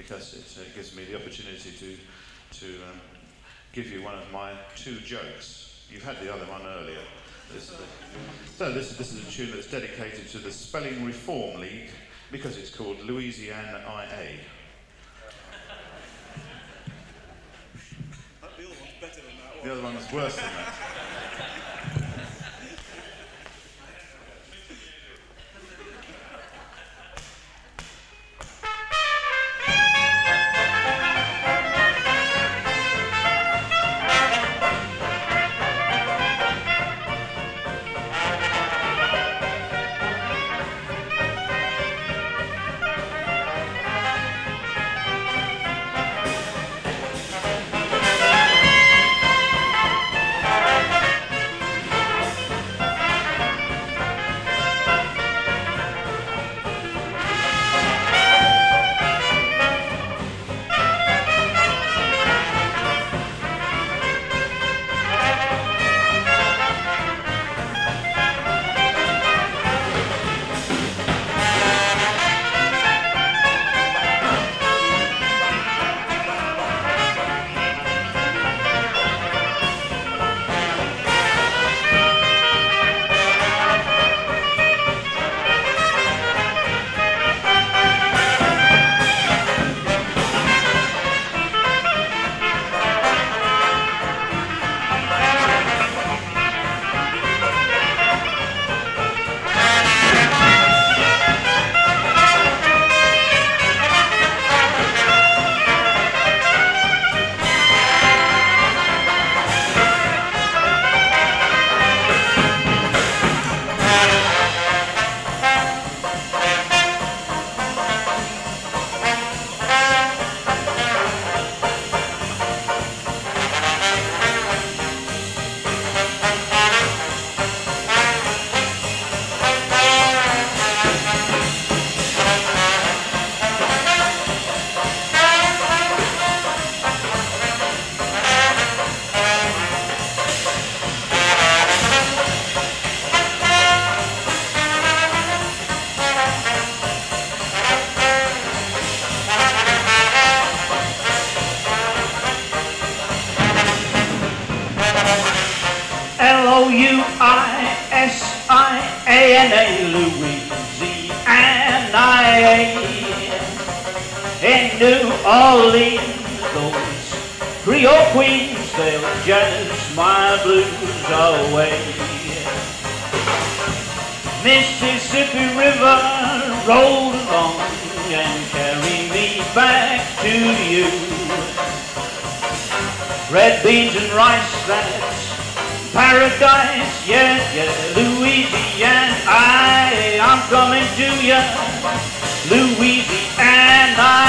because it gives me the opportunity to give you one of my 2 jokes. You've had the other one earlier. This is a tune that's dedicated to the Spelling Reform League because it's called Louisiana IA. The other one's better than that one. The other one was worse than that. Louisiana, Louisiana, in New Orleans, those Creole queens, they'll just my blues away. Mississippi River rolled along and carry me back to you. Red beans and rice, that's paradise, yeah, yeah, Louisiana, I'm coming to ya, Louisiana.